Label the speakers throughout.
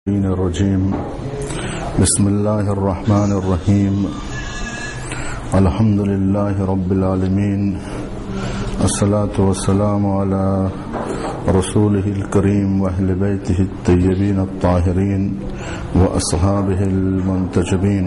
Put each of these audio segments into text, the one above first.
Speaker 1: الرجيم بسم الله الرحمن الرحيم الحمد لله رب العالمين الصلاة والسلام على رسوله الكريم وأهل بيته الطيبين الطاهرين وأصحابه المنتجبين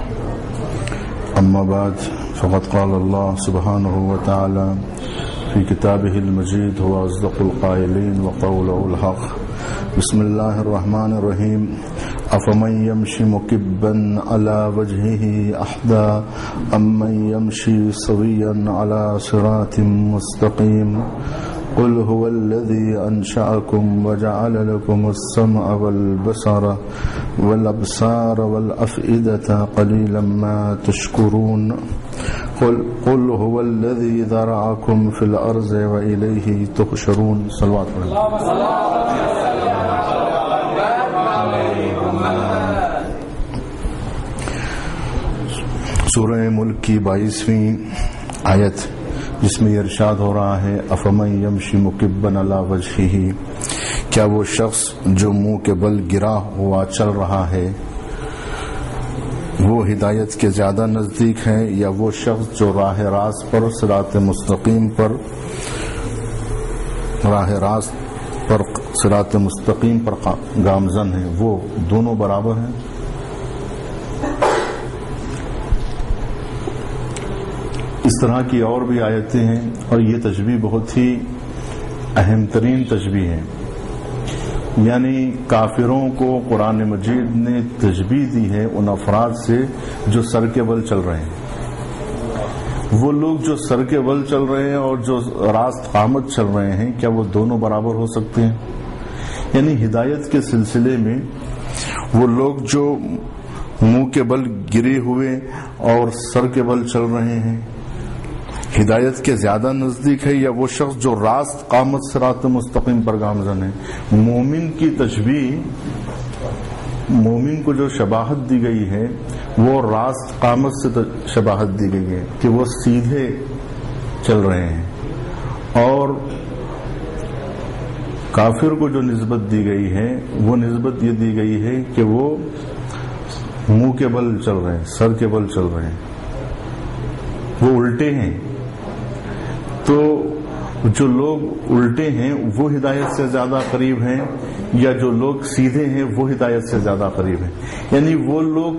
Speaker 1: أما بعد فقد قال الله سبحانه وتعالى في كتابه المجيد هو أصدق القائلين وقوله الحق بسم الله الرحمن الرحيم أفمن يمشي مكبا على وجهه أحدى أمن يمشي سويا على صراط مستقيم قل هو الذي أنشأكم وجعل لكم السمع والبصر والأبصار والأفئدة قليلا ما تشكرون قل هو الذي ذرأكم في الأرض وإليه تحشرون صلوات الله. سورہ ملک کی 22ویں آیت جس میں یہ ارشاد ہو رہا ہے افمن یمشی مکبا علی وجہہ، کیا وہ شخص جو منہ کے بل گرا ہوا چل رہا ہے وہ ہدایت کے زیادہ نزدیک ہے یا وہ شخص جو راہ راست پر صراط مستقیم پر صراط مستقیم پر گامزن ہے، وہ دونوں برابر ہیں؟ اس طرح کی اور بھی آیتیں ہیں اور یہ تشبیہ بہت ہی اہم ترین تشبیہ ہے. یعنی کافروں کو قرآن مجید نے تشبیہ دی ہے ان افراد سے جو سر کے بل چل رہے ہیں. وہ لوگ جو سر کے بل چل رہے ہیں اور جو راست قامت چل رہے ہیں، کیا وہ دونوں برابر ہو سکتے ہیں؟ یعنی ہدایت کے سلسلے میں وہ لوگ جو منہ کے بل گرے ہوئے اور سر کے بل چل رہے ہیں ہدایت کے زیادہ نزدیک ہے یا وہ شخص جو راست قامت صراط مستقیم پر گامزن ہے؟ مومن کی تشبیہ، مومن کو جو شباہت دی گئی ہے وہ راست قامت سے شباہت دی گئی ہے کہ وہ سیدھے چل رہے ہیں، اور کافر کو جو نسبت دی گئی ہے وہ نسبت یہ دی گئی ہے کہ وہ منہ کے بل چل رہے ہیں، سر کے بل چل رہے ہیں، وہ الٹے ہیں. تو جو لوگ الٹے ہیں وہ ہدایت سے زیادہ قریب ہیں یا جو لوگ سیدھے ہیں وہ ہدایت سے زیادہ قریب ہیں؟ یعنی وہ لوگ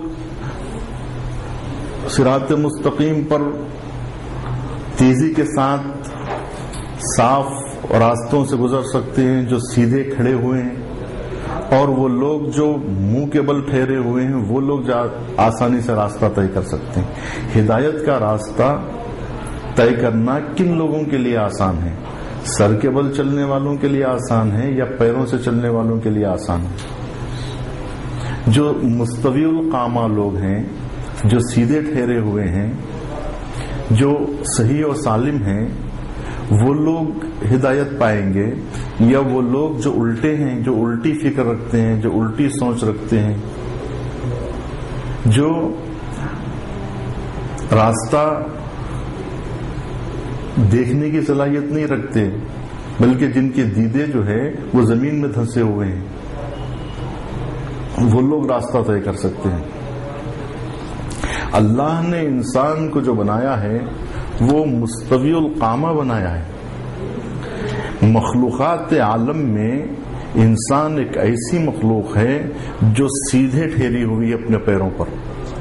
Speaker 1: صراط مستقیم پر تیزی کے ساتھ صاف راستوں سے گزر سکتے ہیں جو سیدھے کھڑے ہوئے ہیں، اور وہ لوگ جو منہ کے بل ٹھہرے ہوئے ہیں وہ لوگ آسانی سے راستہ طے کر سکتے ہیں. ہدایت کا راستہ طے کرنا کن لوگوں کے لیے آسان ہے؟ سر کے بل چلنے والوں کے لیے آسان ہے یا پیروں سے چلنے والوں کے لیے آسان ہے؟ جو مستوی القامہ لوگ ہیں، جو سیدھے ٹھہرے ہوئے ہیں، جو صحیح و سالم ہیں، وہ لوگ ہدایت پائیں گے یا وہ لوگ جو الٹے ہیں، جو الٹی فکر رکھتے ہیں، جو الٹی سوچ رکھتے ہیں، جو راستہ دیکھنے کی صلاحیت نہیں رکھتے بلکہ جن کے دیدے جو ہے وہ زمین میں دھنسے ہوئے ہیں، وہ لوگ راستہ طے کر سکتے ہیں. اللہ نے انسان کو جو بنایا ہے وہ مستوی القامہ بنایا ہے. مخلوقات عالم میں انسان ایک ایسی مخلوق ہے جو سیدھے ٹھہری ہوئی ہے، اپنے پیروں پر،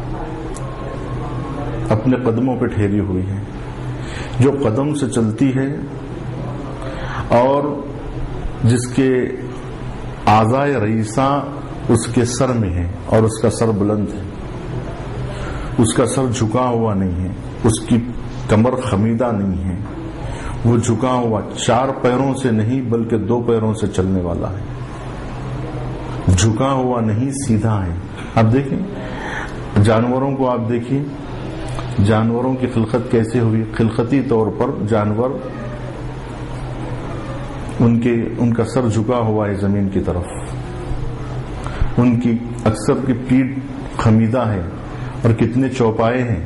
Speaker 1: اپنے قدموں پہ ٹھہری ہوئی ہے، جو قدم سے چلتی ہے اور جس کے اعضاء رئیسہ اس کے سر میں ہے اور اس کا سر بلند ہے، اس کا سر جھکا ہوا نہیں ہے، اس کی کمر خمیدہ نہیں ہے، وہ جھکا ہوا 4 پیروں سے نہیں بلکہ 2 پیروں سے چلنے والا ہے، جھکا ہوا نہیں، سیدھا ہے. اب دیکھیں جانوروں کو، آپ دیکھیں جانوروں کی خلقت کیسے ہوئی. خلقتی طور پر جانور ان کا سر جھکا ہوا ہے زمین کی طرف، ان کی اکثر کی پیٹھ خمیدہ ہے اور کتنے چوپائے ہیں.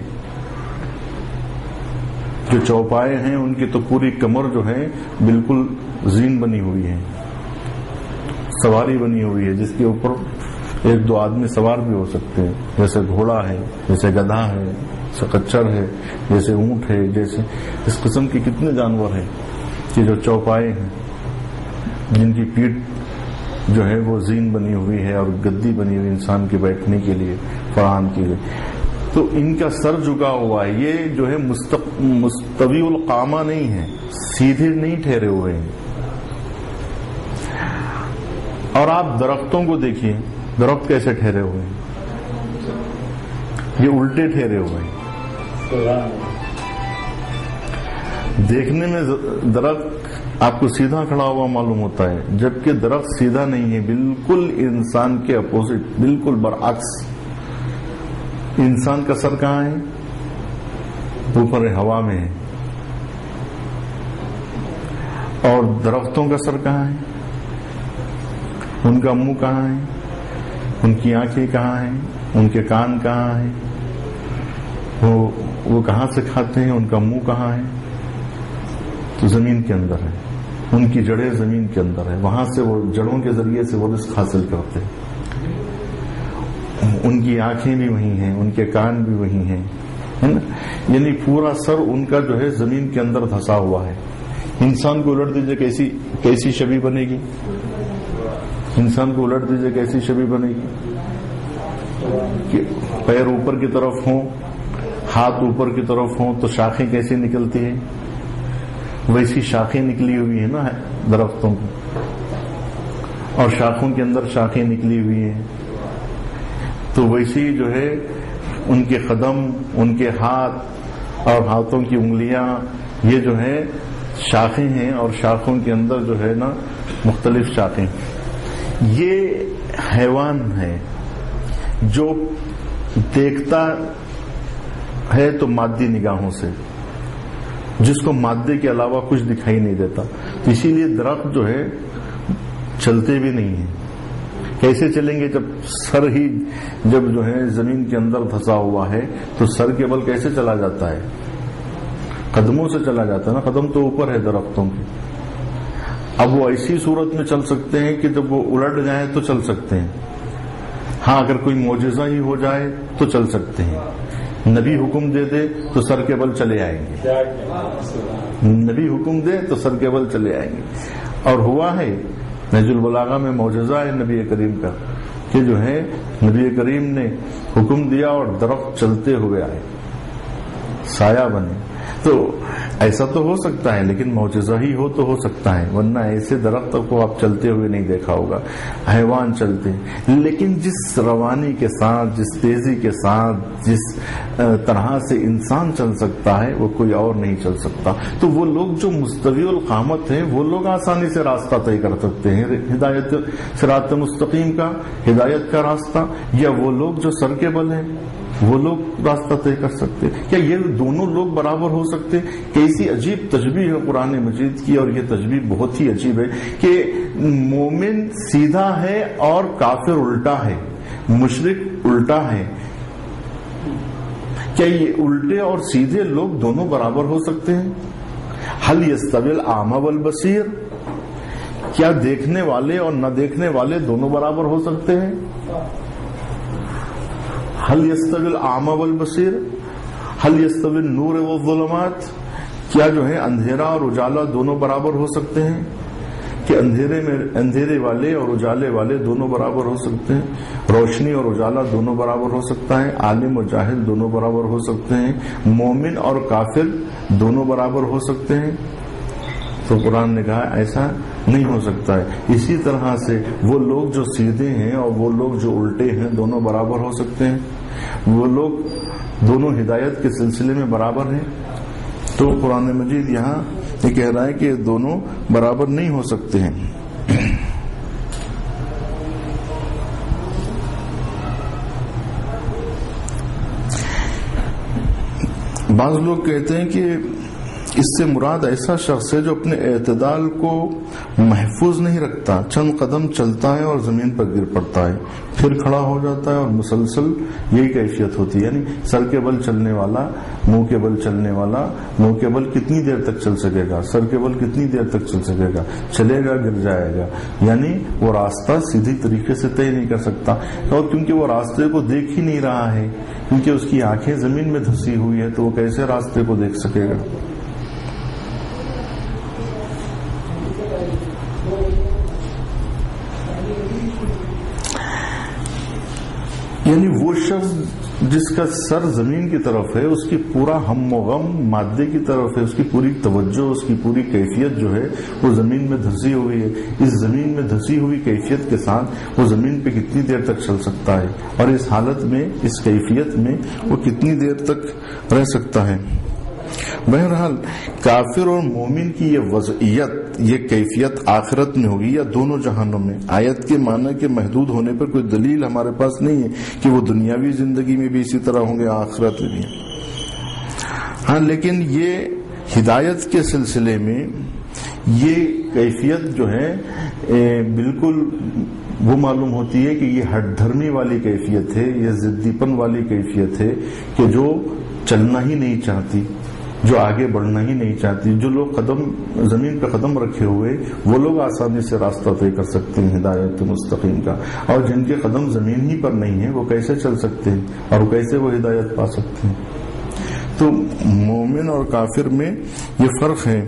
Speaker 1: جو چوپائے ہیں ان کی تو پوری کمر جو ہے بالکل زین بنی ہوئی ہے، سواری بنی ہوئی ہے جس کے اوپر ایک دو آدمی سوار بھی ہو سکتے ہیں، جیسے گھوڑا ہے، جیسے گدھا ہے، جیسے کچر ہے، جیسے اونٹ ہے، جیسے اس قسم کے کتنے جانور ہیں کہ جو چوپائے ہیں، جن کی پیٹھ جو ہے وہ زین بنی ہوئی ہے اور گدی بنی ہوئی انسان کے بیٹھنے کے لیے فراہم کی گئی، تو ان کا سر جھکا ہوا ہے. یہ جو ہے مستوی القامہ نہیں ہے، سیدھے نہیں ٹھہرے ہوئے ہیں. اور آپ درختوں کو دیکھیے، درخت کیسے ٹھہرے ہوئے ہیں؟ یہ الٹے ٹھہرے ہوئے ہیں. دیکھنے میں درخت آپ کو سیدھا کھڑا ہوا معلوم ہوتا ہے، جبکہ درخت سیدھا نہیں ہے، بالکل انسان کے اپوزٹ، بالکل برعکس. انسان کا سر کہاں ہے؟ اوپر ہوا میں ہے. اور درختوں کا سر کہاں ہے؟ ان کا منہ کہاں ہے؟ ان کی آنکھیں کہاں ہیں؟ ان کے کان کہاں ہیں؟ وہ کہاں سے کھاتے ہیں؟ ان کا منہ کہاں ہے؟ تو زمین کے اندر ہے. ان کی جڑیں زمین کے اندر ہے، وہاں سے وہ جڑوں کے ذریعے سے وہ رزق حاصل کرتے ہیں. ان کی آنکھیں بھی وہی ہیں، ان کے کان بھی وہی ہیں، یعنی پورا سر ان کا جو ہے زمین کے اندر دھسا ہوا ہے. انسان کو الٹ دیجئے کیسی شبیہ بنے گی؟ انسان کو الٹ دیجئے کیسی شبیہ بنے گی؟ کہ پیر اوپر کی طرف ہوں، ہاتھ اوپر کی طرف ہوں تو شاخیں کیسی نکلتی ہیں؟ ویسی شاخیں نکلی ہوئی ہیں نا درختوں کی، اور شاخوں کے اندر شاخیں نکلی ہوئی ہیں. تو ویسی جو ہے ان کے قدم، ان کے ہاتھ اور ہاتھوں کی انگلیاں، یہ جو ہے شاخیں ہیں، اور شاخوں کے اندر جو ہے نا مختلف شاخیں. یہ حیوان ہے جو دیکھتا ہے تو مادی نگاہوں سے، جس کو مادے کے علاوہ کچھ دکھائی نہیں دیتا. تو اسی لیے درخت جو ہے چلتے بھی نہیں ہیں. کیسے چلیں گے جب سر ہی جب جو ہے زمین کے اندر دھسا ہوا ہے؟ تو سر کے بل کیسے چلا جاتا ہے؟ قدموں سے چلا جاتا ہے نا، قدم تو اوپر ہے درختوں کے. اب وہ ایسی صورت میں چل سکتے ہیں کہ جب وہ الٹ جائیں تو چل سکتے ہیں. ہاں اگر کوئی معجزہ ہی ہو جائے تو چل سکتے ہیں. نبی حکم دے دے تو سر کے بل چلے آئیں گے. نبی حکم دے تو سر کے بل چلے آئیں گے. اور ہوا ہے نہج البلاغہ میں معجزہ ہے نبی کریم کا کہ جو ہے نبی کریم نے حکم دیا اور درخت چلتے ہوئے آئے، سایہ بنے. تو ایسا تو ہو سکتا ہے، لیکن معجزہ ہی ہو تو ہو سکتا ہے، ورنہ ایسے درخت کو آپ چلتے ہوئے نہیں دیکھا ہوگا. حیوان چلتے ہیں، لیکن جس روانی کے ساتھ، جس تیزی کے ساتھ، جس طرح سے انسان چل سکتا ہے وہ کوئی اور نہیں چل سکتا. تو وہ لوگ جو مستوی القامت ہیں وہ لوگ آسانی سے راستہ طے کر سکتے ہیں، ہدایت صراط مستقیم کا، ہدایت کا راستہ. یا وہ لوگ جو سر کے بل ہیں وہ لوگ راستہ طے کر سکتے؟ کیا یہ دونوں لوگ برابر ہو سکتے؟ کیسی عجیب تشبیہ ہے قرآن مجید کی. اور یہ تشبیہ بہت ہی عجیب ہے کہ مومن سیدھا ہے اور کافر الٹا ہے، مشرک الٹا ہے. کیا یہ الٹے اور سیدھے لوگ دونوں برابر ہو سکتے ہیں؟ هل يستوي الأعمى والبصير؟ کیا دیکھنے والے اور نہ دیکھنے والے دونوں برابر ہو سکتے ہیں؟ هل يستوي الأعمى والبصير؟ هل يستوي النور والظلمات؟ کیا جو ہے اندھیرا اور اجالا دونوں برابر ہو سکتے ہیں؟ کہ اندھیرے والے اور اجالے والے دونوں برابر ہو سکتے ہیں؟ روشنی اور اجالا دونوں برابر ہو سکتا ہے؟ عالم اور جاہل دونوں برابر ہو سکتے ہیں؟ مومن اور کافر دونوں برابر ہو سکتے ہیں؟ تو قرآن نے کہا ایسا نہیں ہو سکتا ہے. اسی طرح سے وہ لوگ جو سیدھے ہیں اور وہ لوگ جو الٹے ہیں دونوں برابر ہو سکتے ہیں؟ وہ لوگ دونوں ہدایت کے سلسلے میں برابر ہیں؟ تو قرآن مجید یہاں یہ کہہ رہا ہے کہ دونوں برابر نہیں ہو سکتے ہیں. بعض لوگ کہتے ہیں کہ اس سے مراد ایسا شخص ہے جو اپنے اعتدال کو محفوظ نہیں رکھتا، چند قدم چلتا ہے اور زمین پر گر پڑتا ہے، پھر کھڑا ہو جاتا ہے اور مسلسل یہی کیفیت ہوتی ہے. یعنی سر کے بل چلنے والا منہ کے بل چلنے والا منہ کے بل کتنی دیر تک چل سکے گا, سر کے بل کتنی دیر تک چل سکے گا, چلے گا گر جائے گا. یعنی وہ راستہ سیدھی طریقے سے طے نہیں کر سکتا, اور کیونکہ وہ راستے کو دیکھ ہی نہیں رہا ہے, کیونکہ اس کی آنکھیں زمین میں دھسی ہوئی ہے, تو وہ کیسے راستے کو دیکھ سکے گا. یعنی وہ شخص جس کا سر زمین کی طرف ہے, اس کی پورا ہم و غم مادے کی طرف ہے, اس کی پوری توجہ, اس کی پوری کیفیت جو ہے وہ زمین میں دھسی ہوئی ہے. اس زمین میں دھسی ہوئی کیفیت کے ساتھ وہ زمین پہ کتنی دیر تک چل سکتا ہے, اور اس حالت میں, اس کیفیت میں وہ کتنی دیر تک رہ سکتا ہے. بہرحال کافر اور مومن کی یہ وضعیت, یہ کیفیت آخرت میں ہوگی یا دونوں جہانوں میں. آیت کے معنی کے محدود ہونے پر کوئی دلیل ہمارے پاس نہیں ہے کہ وہ دنیاوی زندگی میں بھی اسی طرح ہوں گے, آخرت میں بھی. ہاں, لیکن یہ ہدایت کے سلسلے میں یہ کیفیت جو ہے بالکل وہ معلوم ہوتی ہے کہ یہ ہٹ دھرمی والی کیفیت ہے, یہ ضدی پن والی کیفیت ہے کہ جو چلنا ہی نہیں چاہتی, جو آگے بڑھنا ہی نہیں چاہتی. جو لوگ قدم زمین پہ قدم رکھے ہوئے وہ لوگ آسانی سے راستہ طے کر سکتے ہیں ہدایت مستقیم کا, اور جن کے قدم زمین ہی پر نہیں ہیں وہ کیسے چل سکتے ہیں, اور وہ کیسے وہ ہدایت پا سکتے ہیں. تو مومن اور کافر میں یہ فرق ہے.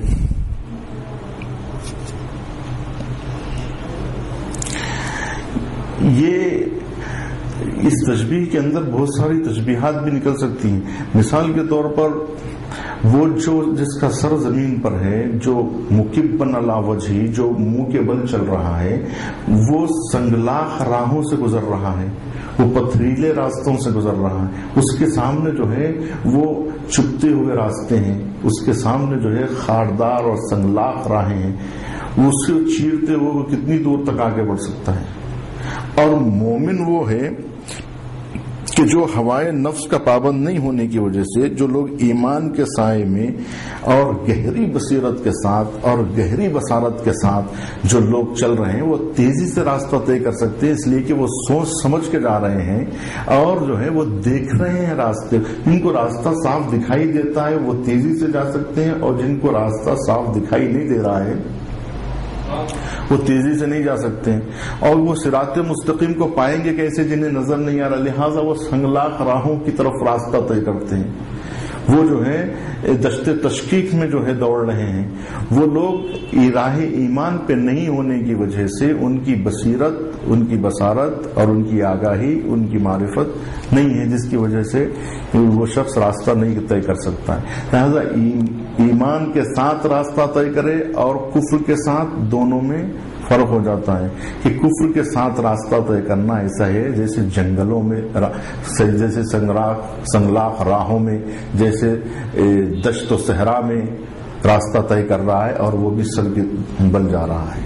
Speaker 1: یہ اس تشبیہ کے اندر بہت ساری تشبیہات بھی نکل سکتی ہیں. مثال کے طور پر وہ جو جس کا سر زمین پر ہے, جو مکبن علی وجہی, جو منہ کے بل چل رہا ہے, وہ سنگلاخ راہوں سے گزر رہا ہے, وہ پتھریلے راستوں سے گزر رہا ہے. اس کے سامنے جو ہے وہ چپتے ہوئے راستے ہیں, اس کے سامنے جو ہے خاردار اور سنگلاخ راہیں ہیں. اس کو چیرتے ہوئے وہ کتنی دور تک آگے بڑھ سکتا ہے. اور مومن وہ ہے کہ جو ہوائے نفس کا پابند نہیں ہونے کی وجہ سے, جو لوگ ایمان کے سائے میں اور گہری بصیرت کے ساتھ اور گہری بصارت کے ساتھ جو لوگ چل رہے ہیں, وہ تیزی سے راستہ طے کر سکتے ہیں, اس لیے کہ وہ سوچ سمجھ کے جا رہے ہیں اور جو ہے وہ دیکھ رہے ہیں راستے. جن کو راستہ صاف دکھائی دیتا ہے وہ تیزی سے جا سکتے ہیں, اور جن کو راستہ صاف دکھائی نہیں دے رہا ہے وہ تیزی سے نہیں جا سکتے ہیں. اور وہ صراط مستقیم کو پائیں گے کیسے جنہیں نظر نہیں آ رہا, لہٰذا وہ سنگلاخ راہوں کی طرف راستہ طے کرتے ہیں. وہ جو ہے دشت تشکیک میں جو ہے دوڑ رہے ہیں. وہ لوگ راہ ایمان پہ نہیں ہونے کی وجہ سے ان کی بصیرت, ان کی بصارت اور ان کی آگاہی, ان کی معرفت نہیں ہے, جس کی وجہ سے وہ شخص راستہ نہیں طے کر سکتا ہے. لہذا ایمان کے ساتھ راستہ طے کرے اور کفر کے ساتھ, دونوں میں فرق ہو جاتا ہے. کہ کفر کے ساتھ راستہ طے کرنا ایسا ہے جیسے جنگلوں میں, جیسے سنگلاخ راہوں میں, جیسے دشت و صحرا میں راستہ طے کر رہا ہے اور وہ بھی سر کے بل جا رہا ہے.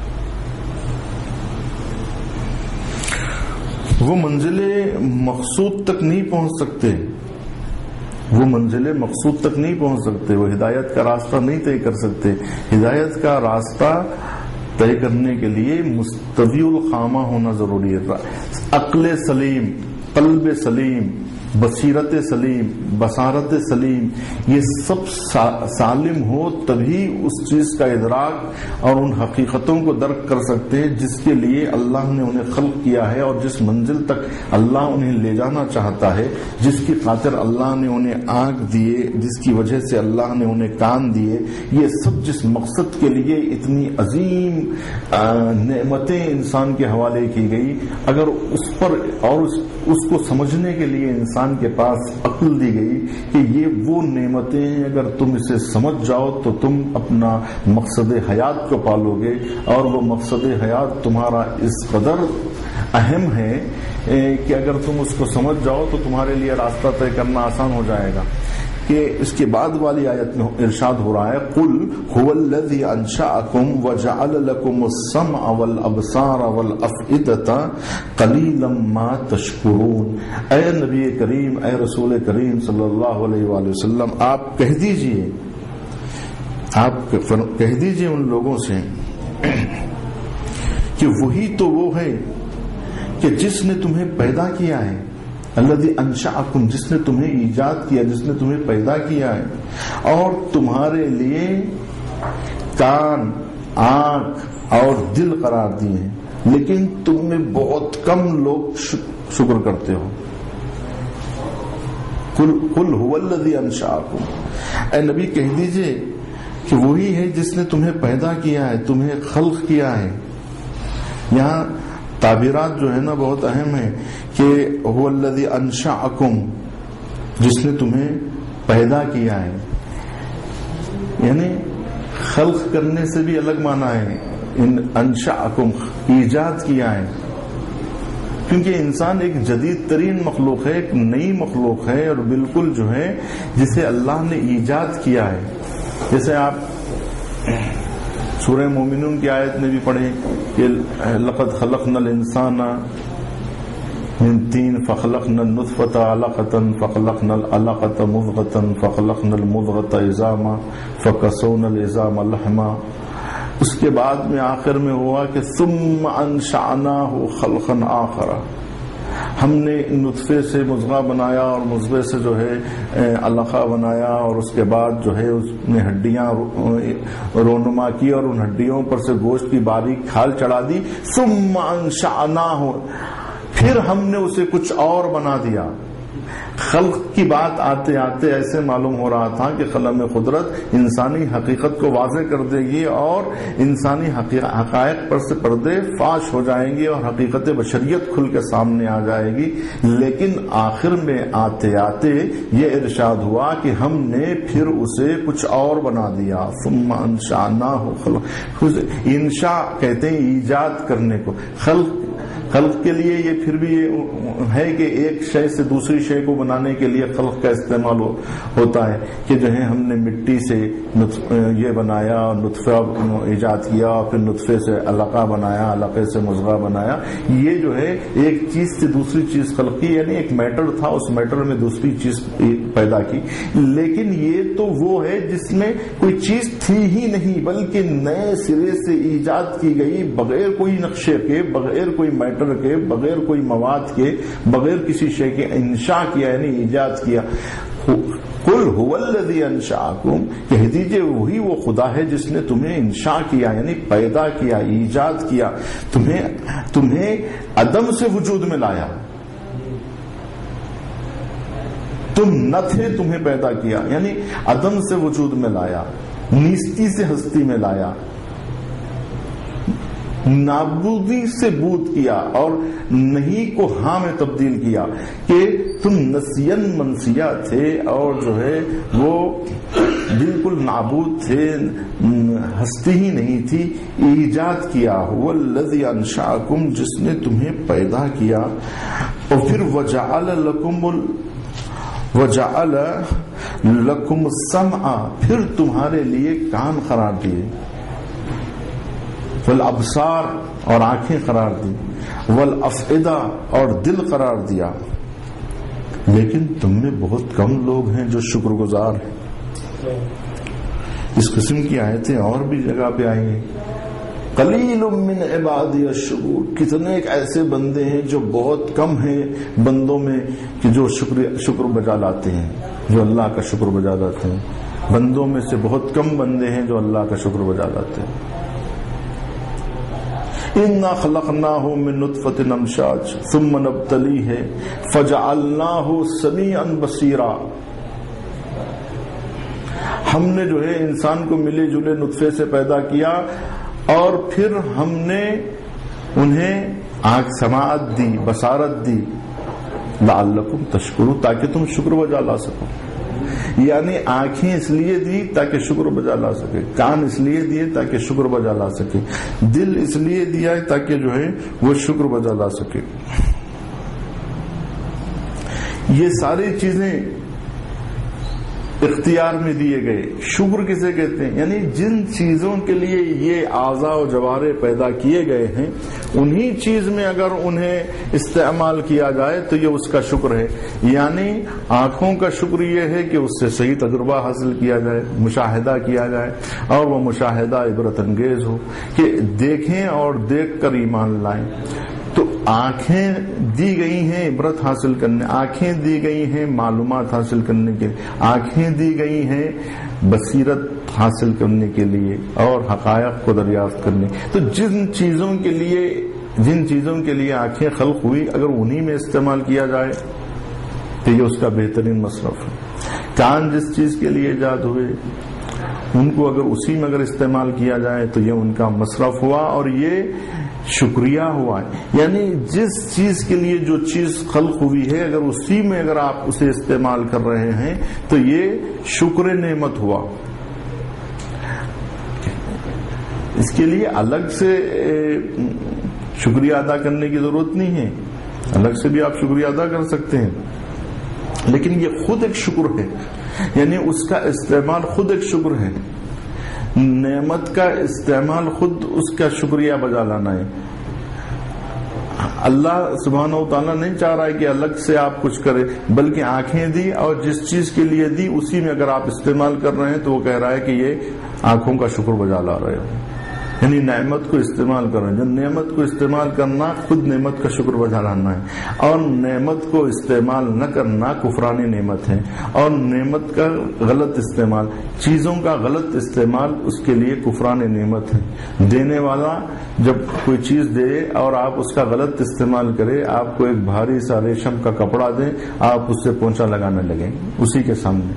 Speaker 1: وہ منزل مقصود تک نہیں پہنچ سکتے, وہ منزل مقصود تک نہیں پہنچ سکتے, وہ ہدایت کا راستہ نہیں طے کر سکتے. ہدایت کا راستہ طے کرنے کے لیے مستوی الخامہ ہونا ضروری ہے. عقل سلیم, قلب سلیم, بصیرت سلیم, بصارت سلیم, یہ سب سالم ہو تبھی اس چیز کا ادراک اور ان حقیقتوں کو درک کر سکتے ہیں جس کے لیے اللہ نے انہیں خلق کیا ہے, اور جس منزل تک اللہ انہیں لے جانا چاہتا ہے, جس کی خاطر اللہ نے انہیں آنکھ دیے, جس کی وجہ سے اللہ نے انہیں کان دیے. یہ سب جس مقصد کے لیے اتنی عظیم نعمتیں انسان کے حوالے کی گئی, اگر اس پر اور اس کو سمجھنے کے لیے انسان کے پاس عقل دی گئی کہ یہ وہ نعمتیں ہیں, اگر تم اسے سمجھ جاؤ تو تم اپنا مقصد حیات کو پالو گے, اور وہ مقصد حیات تمہارا اس قدر اہم ہے کہ اگر تم اس کو سمجھ جاؤ تو تمہارے لیے راستہ طے کرنا آسان ہو جائے گا. کہ اس کے بعد والی آیت میں ارشاد ہو رہا ہے, قل هو الذی انشأکم وجعل لکم السمع والابصار والافئدة قلیلا ما تشکرون. اے نبی کریم, اے رسول کریم صلی اللہ علیہ وآلہ وسلم, آپ کہہ دیجئے, آپ کہہ دیجئے ان لوگوں سے کہ وہی تو وہ ہے کہ کہ جس نے تمہیں پیدا کیا ہے، الذی انشأکم، جس نے تمہیں ایجاد کیا، جس نے تمہیں پیدا کیا ہے، اور تمہارے لیے کان، آنکھ اور دل قرار دیے ہیں، لیکن تم میں بہت کم لوگ شکر کرتے ہو۔ قل هو الذی انشأکم، اے نبی کہہ دیجئے کہ وہی ہے جس نے تمہیں پیدا کیا ہے، تمہیں خلق کیا ہے۔ یہاں تعبیرات جو ہے نا بہت اہم ہے کہ هو الذی انشأکم، جس نے تمہیں پیدا کیا ہے، یعنی خلق کرنے سے بھی الگ معنی ہے، انشأکم ایجاد کیا ہے، کیونکہ انسان ایک جدید ترین مخلوق ہے، ایک نئی مخلوق ہے، اور بالکل جو ہے جسے اللہ نے ایجاد کیا ہے۔ جیسے آپ سورہ مومنون کی آیت میں بھی پڑھیں کہ لقد خلقنا الانسان من طین فخلقنا النطفة علقة فخلقنا العلقة مضغة فخلقنا المضغة عظاما فكسونا العظام لحما۔ اس کے بعد میں آخر میں ہوا کہ ثم انشأناه خلقا آخر، ہم نے نطفے سے مضغہ بنایا اور مضغے سے جو ہے علقہ بنایا، اور اس کے بعد جو ہے اس نے ہڈیاں رونما کی اور ان ہڈیوں پر سے گوشت کی باریک کھال چڑھا دی۔ ثم انشأناه، پھر ہم نے اسے کچھ اور بنا دیا۔ خلق کی بات آتے آتے ایسے معلوم ہو رہا تھا کہ قلم قدرت انسانی حقیقت کو واضح کر دے گی اور انسانی حقائق پر سے پردے فاش ہو جائیں گے اور حقیقت بشریت کھل کے سامنے آ جائے گی، لیکن آخر میں آتے آتے یہ ارشاد ہوا کہ ہم نے پھر اسے کچھ اور بنا دیا۔ ثم انشأناه خلق، انشاء کہتے ہیں ایجاد کرنے کو، خلق کے لیے یہ پھر بھی یہ ہے کہ ایک شے سے دوسری شے کو بنانے کے لیے خلق کا استعمال ہوتا ہے کہ جو ہے ہم نے مٹی سے یہ بنایا، نطفہ ایجاد کیا، پھر نطفے سے علقہ بنایا، علقے سے مضغہ بنایا۔ یہ جو ہے ایک چیز سے دوسری چیز خلق کی، یعنی ایک میٹر تھا، اس میٹر میں دوسری چیز پیدا کی۔ لیکن یہ تو وہ ہے جس میں کوئی چیز تھی ہی نہیں، بلکہ نئے سرے سے ایجاد کی گئی، بغیر کوئی نقشے کے، بغیر کوئی میٹر کے، بغیر کوئی مواد کے، بغیر کسی شے کے انشاء کیا، یعنی ایجاد کیا۔ قل هو الذی انشأکم، کہہ دیجئے وہی وہ خدا ہے جس نے تمہیں انشاء کیا، یعنی پیدا کیا، ایجاد کیا، تمہیں عدم سے وجود میں لایا۔ تم نہ تھے، تمہیں پیدا کیا، یعنی عدم سے وجود میں لایا، نیستی سے ہستی میں لایا، نابودی سے بود کیا اور نہیں کو ہاں میں تبدیل کیا، کہ تم نسین منسیہ تھے اور جو ہے وہ بالکل نابود تھے، ہستی ہی نہیں تھی، ایجاد کیا۔ هو الذی انشأکم، جس نے تمہیں پیدا کیا، اور پھر وجعل لکم السمع، پھر تمہارے لیے کان قرار دیے، والابصار، اور آنکھیں قرار دی، والافئدہ، اور دل قرار دیا۔ لیکن تم میں بہت کم لوگ ہیں جو شکر گزار ہیں۔ اس قسم کی آیتیں اور بھی جگہ پہ آئی ہیں۔ قلیل من عبادی الشکور، کتنے ایک ایسے بندے ہیں جو بہت کم ہیں بندوں میں کہ جو شکر بجا لاتے ہیں، جو اللہ کا شکر بجا لاتے ہیں۔ بندوں میں سے بہت کم بندے ہیں جو اللہ کا شکر بجا لاتے ہیں۔ اِنَّا خَلَقْنَاهُ مِن نُطْفَةٍ أَمْشَاجٍ ثُمَّ نَبْتَلِيهِ فَجَعَلْنَاهُ سَمِيعًا بَصِيرًا، ہم نے جو ہے انسان کو ملے جلے نطفے سے پیدا کیا اور پھر ہم نے انہیں آنکھ سماعت دی، بصارت دی، لعلکم تشکرون، تاکہ تم شکر بجا لا سکو۔ یعنی آنکھیں اس لیے دی تاکہ شکر بجا لا سکے، کان اس لیے دیے تاکہ شکر بجا لا سکے، دل اس لیے دیا ہے تاکہ جو ہے وہ شکر بجا لا سکے۔ یہ ساری چیزیں اختیار میں دیے گئے۔ شکر کسے کہتے ہیں؟ یعنی جن چیزوں کے لیے یہ اعضاء و جوارے پیدا کیے گئے ہیں، انہی چیز میں اگر انہیں استعمال کیا جائے تو یہ اس کا شکر ہے۔ یعنی آنکھوں کا شکر یہ ہے کہ اس سے صحیح تجربہ حاصل کیا جائے، مشاہدہ کیا جائے، اور وہ مشاہدہ عبرت انگیز ہو، کہ دیکھیں اور دیکھ کر ایمان لائیں۔ تو آنکھیں دی گئی ہیں عبرت حاصل کرنے، آنکھیں دی گئی ہیں معلومات حاصل کرنے کے لیے، آنکھیں دی گئی ہیں بصیرت حاصل کرنے کے لیے اور حقائق کو دریافت کرنے. تو جن چیزوں کے لیے آنکھیں خلق ہوئی اگر انہی میں استعمال کیا جائے تو یہ اس کا بہترین مصرف ہے. کان جس چیز کے لیے ایجاد ہوئے ان کو اگر اسی میں اگر استعمال کیا جائے تو یہ ان کا مصرف ہوا اور یہ شکریہ ہوا ہے. یعنی جس چیز کے لیے جو چیز خلق ہوئی ہے اگر اسی میں اگر آپ اسے استعمال کر رہے ہیں تو یہ شکر نعمت ہوا. اس کے لیے الگ سے شکریہ ادا کرنے کی ضرورت نہیں ہے، الگ سے بھی آپ شکریہ ادا کر سکتے ہیں، لیکن یہ خود ایک شکر ہے. یعنی اس کا استعمال خود ایک شکر ہے، نعمت کا استعمال خود اس کا شکریہ بجا لانا ہے. اللہ سبحانہ و تعالیٰ نہیں چاہ رہا ہے کہ الگ سے آپ کچھ کریں، بلکہ آنکھیں دی اور جس چیز کے لیے دی اسی میں اگر آپ استعمال کر رہے ہیں تو وہ کہہ رہا ہے کہ یہ آنکھوں کا شکر بجا لا رہے ہو. یعنی نعمت کو استعمال کر رہے ہیں. جو نعمت کو استعمال کرنا خود نعمت کا شکر بجا لانا ہے، اور نعمت کو استعمال نہ کرنا کفران نعمت ہے. اور نعمت کا غلط استعمال، چیزوں کا غلط استعمال اس کے لیے کفران نعمت ہے. دینے والا جب کوئی چیز دے اور آپ اس کا غلط استعمال کرے، آپ کو ایک بھاری سا ریشم کا کپڑا دیں، آپ اس سے پونچھا لگانے لگیں اسی کے سامنے.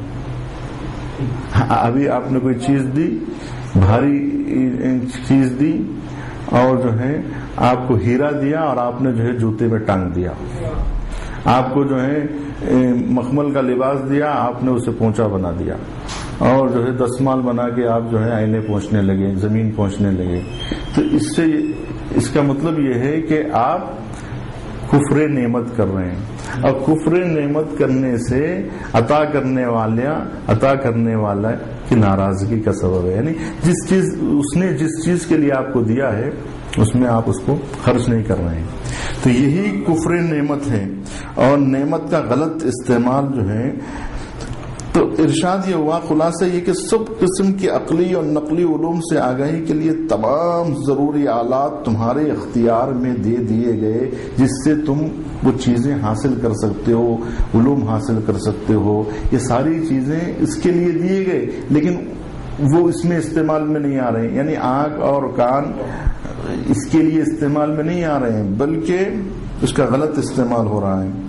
Speaker 1: ابھی آپ نے کوئی چیز دی، بھاری چیز دی، اور جو ہے آپ کو ہیرا دیا اور آپ نے جو ہے جوتے میں ٹانگ دیا. آپ کو جو ہے مخمل کا لباس دیا، آپ نے اسے پونچھا بنا دیا، اور جو ہے دستمال بنا کے آپ جو ہے آئینے پہنچنے لگے، زمین پہنچنے لگے. تو اس سے اس کا مطلب یہ ہے کہ آپ کفر نعمت کر رہے ہیں، اور کفر نعمت کرنے سے عطا کرنے والا کی ناراضگی کا سبب ہے. یعنی اس نے جس چیز کے لیے آپ کو دیا ہے اس میں آپ اس کو خرچ نہیں کر رہے ہیں. تو یہی کفر نعمت ہے. اور نعمت کا غلط استعمال جو ہے، تو ارشاد یہ ہوا خلاصہ یہ کہ سب قسم کی عقلی اور نقلی علوم سے آگاہی کے لیے تمام ضروری آلات تمہارے اختیار میں دے دیے گئے، جس سے تم وہ چیزیں حاصل کر سکتے ہو، علوم حاصل کر سکتے ہو. یہ ساری چیزیں اس کے لیے دیے گئے، لیکن وہ اس میں استعمال میں نہیں آ رہے ہیں. یعنی آنکھ اور کان اس کے لیے استعمال میں نہیں آ رہے ہیں، بلکہ اس کا غلط استعمال ہو رہا ہے.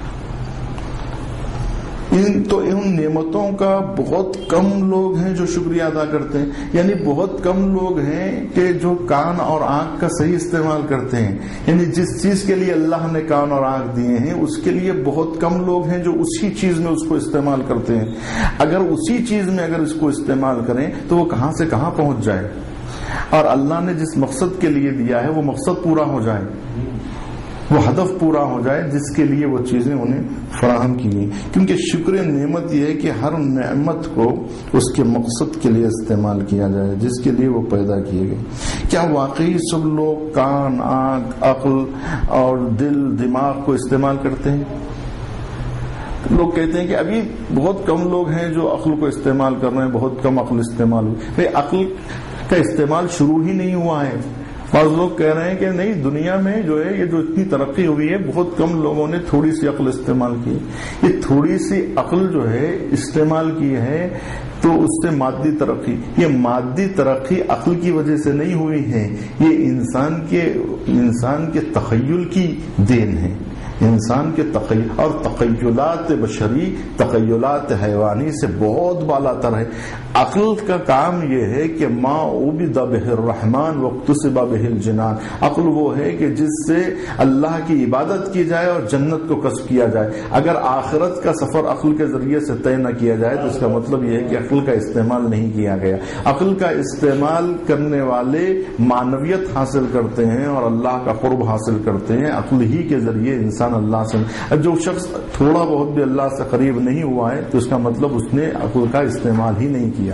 Speaker 1: ان نعمتوں کا بہت کم لوگ ہیں جو شکریہ ادا کرتے ہیں. یعنی بہت کم لوگ ہیں کہ جو کان اور آنکھ کا صحیح استعمال کرتے ہیں. یعنی جس چیز کے لیے اللہ نے کان اور آنکھ دیے ہیں اس کے لیے بہت کم لوگ ہیں جو اسی چیز میں اس کو استعمال کرتے ہیں. اگر اسی چیز میں اگر اس کو استعمال کریں تو وہ کہاں سے کہاں پہنچ جائے، اور اللہ نے جس مقصد کے لیے دیا ہے وہ مقصد پورا ہو جائے، وہ ہدف پورا ہو جائے جس کے لیے وہ چیزیں انہیں فراہم کی گئی. کیونکہ شکر نعمت یہ ہے کہ ہر نعمت کو اس کے مقصد کے لیے استعمال کیا جائے جس کے لیے وہ پیدا کیے گئے. کیا واقعی سب لوگ کان، آنکھ، عقل اور دل، دماغ کو استعمال کرتے ہیں؟ لوگ کہتے ہیں کہ ابھی بہت کم لوگ ہیں جو عقل کو استعمال کر رہے ہیں، بہت کم عقل استعمال ہوئی. عقل کا استعمال شروع ہی نہیں ہوا ہے. بعض لوگ کہہ رہے ہیں کہ نہیں، دنیا میں جو ہے یہ جو اتنی ترقی ہوئی ہے بہت کم لوگوں نے تھوڑی سی عقل استعمال کی. یہ تھوڑی سی عقل جو ہے استعمال کی ہے تو اس سے مادی ترقی، یہ مادی ترقی عقل کی وجہ سے نہیں ہوئی ہے، یہ انسان کے تخیل کی دین ہے. انسان کے تخیل اور تخیلات بشری تخیلات حیوانی سے بہت بالا تر ہے. عقل کا کام یہ ہے کہ ما عبد بہ الرحمن واقتصب بہ الجنان. عقل وہ ہے کہ جس سے اللہ کی عبادت کی جائے اور جنت کو کسب کیا جائے. اگر آخرت کا سفر عقل کے ذریعے سے طے نہ کیا جائے تو اس کا مطلب یہ ہے کہ عقل کا استعمال نہیں کیا گیا. عقل کا استعمال کرنے والے معنویت حاصل کرتے ہیں اور اللہ کا قرب حاصل کرتے ہیں. عقل ہی کے ذریعے انسان اللہ سے، جو شخص تھوڑا بہت بھی اللہ سے قریب نہیں ہوا ہے تو اس کا مطلب اس نے عقل کا استعمال ہی نہیں کیا.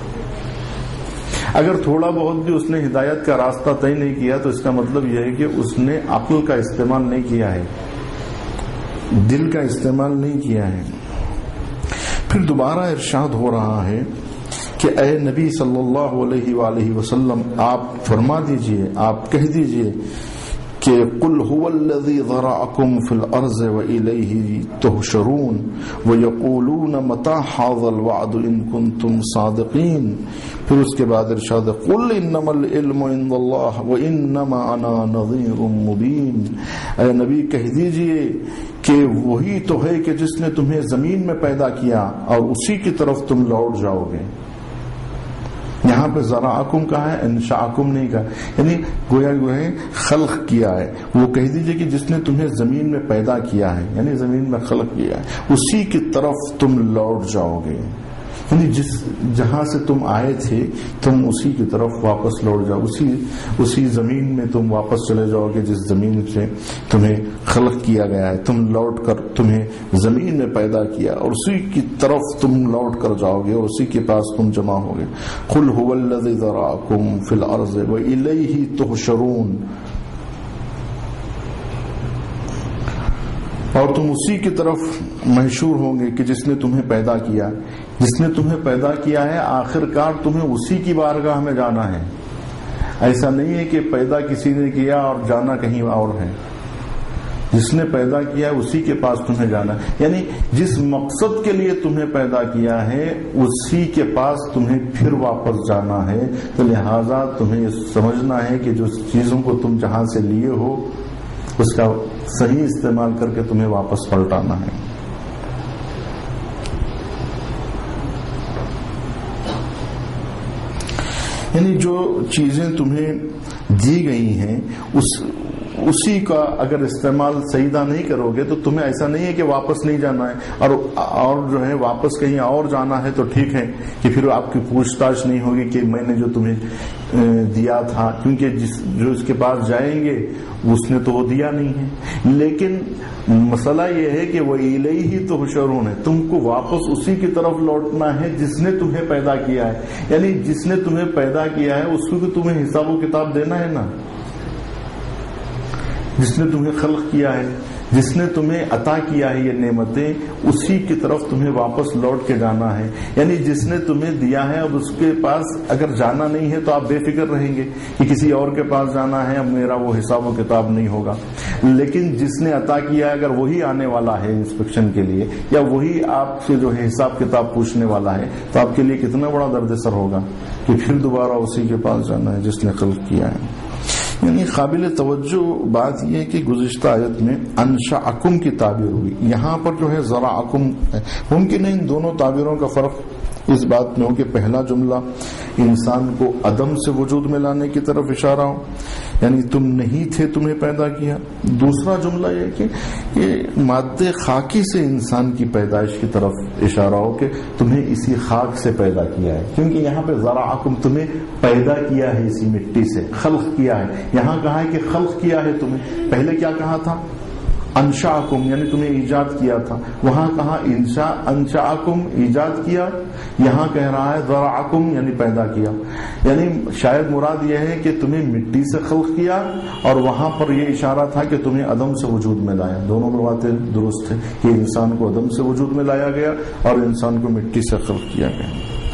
Speaker 1: اگر تھوڑا بہت بھی اس نے ہدایت کا راستہ طے نہیں کیا تو اس کا مطلب یہ ہے کہ اس نے عقل کا استعمال نہیں کیا ہے، دل کا استعمال نہیں کیا ہے. پھر دوبارہ ارشاد ہو رہا ہے کہ اے نبی صلی اللہ علیہ وآلہ وسلم، آپ فرما دیجئے، آپ کہہ دیجئے کہ قل هو الذی ذرأکم فی الارض وإلیہ تحشرون ویقولون متی ھذا الوعد ان کنتم صادقین. پھر اس کے بعد ارشاد قل انما العلم عند اللہ وانما انا نذیر مبین. اے نبی کہہ دیجئے کہ وہی تو ہے کہ جس نے تمہیں زمین میں پیدا کیا اور اسی کی طرف تم لوٹ جاؤ گے. یہاں پہ ذرأکم کہا ہے، انشاءکم نہیں کہا، یعنی گویا خلق کیا ہے. وہ کہہ دیجئے کہ جس نے تمہیں زمین میں پیدا کیا ہے، یعنی زمین میں خلق کیا ہے، اسی کی طرف تم لوٹ جاؤ گے. یعنی جہاں سے تم آئے تھے تم اسی کی طرف واپس لوٹ جاؤ، اسی زمین میں تم واپس چلے جاؤ گے جس زمین سے تمہیں خلق کیا گیا ہے. تم لوٹ کر تمہیں زمین میں پیدا کیا اور اسی کی طرف تم لوٹ کر جاؤ گے اور اسی کے پاس تم جمع ہوگے. قل هو الذی ذرأکم فی الارض وإلیہ تحشرون. اور تم اسی کی طرف محشور ہوں گے کہ جس نے تمہیں پیدا کیا. جس نے تمہیں پیدا کیا ہے آخر کار تمہیں اسی کی بارگاہ میں جانا ہے. ایسا نہیں ہے کہ پیدا کسی نے کیا اور جانا کہیں اور ہے. جس نے پیدا کیا ہے اسی کے پاس تمہیں جانا ہے. یعنی جس مقصد کے لیے تمہیں پیدا کیا ہے اسی کے پاس تمہیں پھر واپس جانا ہے. تو لہذا تمہیں سمجھنا ہے کہ جو چیزوں کو تم جہاں سے لیے ہو اس کا صحیح استعمال کر کے تمہیں واپس پلٹانا ہے. یعنی جو چیزیں تمہیں دی گئی ہیں اسی کا اگر استعمال صحیح نہیں کرو گے تو تمہیں ایسا نہیں ہے کہ واپس نہیں جانا ہے اور جو ہے واپس کہیں اور جانا ہے تو ٹھیک ہے کہ پھر آپ کی پوچھ تاچھ نہیں ہوگی کہ میں نے جو تمہیں دیا تھا، کیونکہ جو اس کے پاس جائیں گے اس نے تو وہ دیا نہیں ہے. لیکن مسئلہ یہ ہے کہ وہ الیہ تحشرون ہے، تم کو واپس اسی کی طرف لوٹنا ہے جس نے تمہیں پیدا کیا ہے. یعنی جس نے تمہیں پیدا کیا ہے اس کو تمہیں حساب و کتاب دینا ہے نا. جس نے تمہیں خلق کیا ہے، جس نے تمہیں عطا کیا ہے یہ نعمتیں، اسی کی طرف تمہیں واپس لوٹ کے جانا ہے. یعنی جس نے تمہیں دیا ہے اب اس کے پاس اگر جانا نہیں ہے تو آپ بے فکر رہیں گے کہ کسی اور کے پاس جانا ہے، اب میرا وہ حساب و کتاب نہیں ہوگا. لیکن جس نے عطا کیا ہے اگر وہی آنے والا ہے انسپیکشن کے لیے یا وہی آپ سے جو ہے حساب کتاب پوچھنے والا ہے تو آپ کے لیے کتنا بڑا درد سر ہوگا کہ پھر دوبارہ اسی کے پاس جانا ہے جس نے خلق کیا ہے. یعنی قابل توجہ بات یہ ہے کہ گزشتہ آیت میں انشاءکم کی تعبیر ہوئی، یہاں پر جو ہے ذرأکم ہے. ممکن ہے ان دونوں تعبیروں کا فرق اس بات میں ہو کہ پہلا جملہ انسان کو عدم سے وجود میں لانے کی طرف اشارہ ہو، یعنی تم نہیں تھے تمہیں پیدا کیا. دوسرا جملہ یہ کہ مادے خاکی سے انسان کی پیدائش کی طرف اشارہ ہو کہ تمہیں اسی خاک سے پیدا کیا ہے. کیونکہ یہاں پہ ذرأکم تمہیں پیدا کیا ہے اسی مٹی سے، خلق کیا ہے. یہاں کہا ہے کہ خلق کیا ہے تمہیں، پہلے کیا کہا تھا؟ انشاءکم یعنی تمہیں ایجاد کیا تھا. وہاں کہا انشاءکم ایجاد کیا، یہاں کہہ رہا ہے ذرأکم یعنی پیدا کیا. یعنی شاید مراد یہ ہے کہ تمہیں مٹی سے خلق کیا اور وہاں پر یہ اشارہ تھا کہ تمہیں عدم سے وجود میں لایا. دونوں باتیں درست ہے کہ انسان کو عدم سے وجود میں لایا گیا اور انسان کو مٹی سے خلق کیا گیا.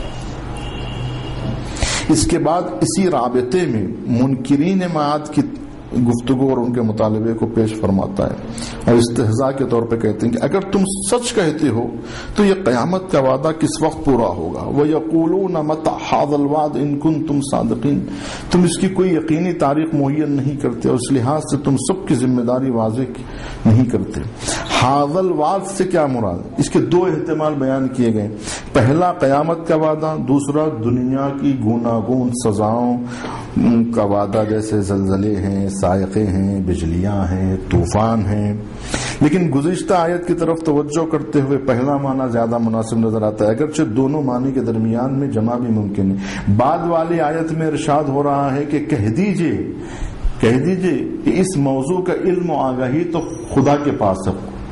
Speaker 1: اس کے بعد اسی رابطے میں منکرین معاد کی گفتگو اور ان کے مطالبے کو پیش فرماتا ہے اور استہزاء کے طور پہ کہتے ہیں کہ اگر تم سچ کہتے ہو تو یہ قیامت کا وعدہ کس وقت پورا ہوگا؟ وَيَقُولُونَ مَتَى هَذَا الْوَعْدُ إِن كُنتُمْ صَادِقِينَ. تم اس کی کوئی یقینی تاریخ معین نہیں کرتے اور اس لحاظ سے تم سب کی ذمہ داری واضح نہیں کرتے. هَذَا الْوَعْدُ سے کیا مراد؟ اس کے دو احتمال بیان کیے گئے. پہلا قیامت کا وعدہ، دوسرا دنیا کی گوناگون سزاؤں کا وعدہ جیسے زلزلے ہیں، صاعقے ہیں، بجلیاں ہیں، طوفان ہیں. لیکن گزشتہ آیت کی طرف توجہ کرتے ہوئے پہلا معنی زیادہ مناسب نظر آتا ہے، اگرچہ دونوں معنی کے درمیان میں جمع بھی ممکن ہے. بعد والی آیت میں ارشاد ہو رہا ہے کہ کہہ دیجئے کہ اس موضوع کا علم و آگاہی تو خدا کے پاس ہے،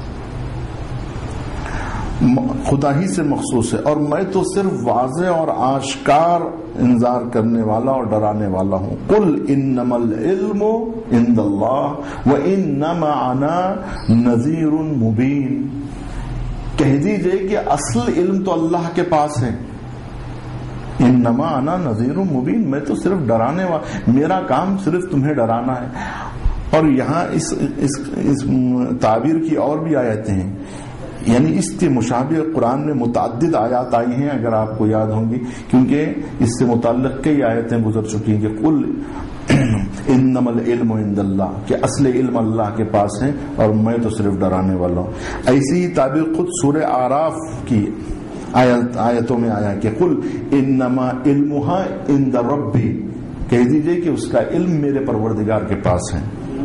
Speaker 1: خدا ہی سے مخصوص ہے، اور میں تو صرف واضح اور آشکار انذار کرنے والا اور ڈرانے والا ہوں. قل انما العلم عند اللہ وانما انا نذیر مبین. کہہ دیجئے کہ اصل علم تو اللہ کے پاس ہے. انما انا نذیر مبین، میں تو صرف ڈرانے والا، میرا کام صرف تمہیں ڈرانا ہے. اور یہاں اس تعبیر کی اور بھی آیتیں ہیں، یعنی اس کے مشابہ قرآن میں متعدد آیات آئی ہیں، اگر آپ کو یاد ہوں گی، کیونکہ اس سے متعلق کئی آیتیں گزر چکی ہیں کہ قل انما العلم عند اللہ، کہ اصل علم اللہ کے پاس ہے اور میں تو صرف ڈرانے والا ہوں۔ ایسی ہی تعبیر خود سورہ اعراف کی آیتوں میں آیا کہ قل انما علمها عند ربی، کہہ دیجئے کہ اس کا علم میرے پروردگار کے پاس ہے،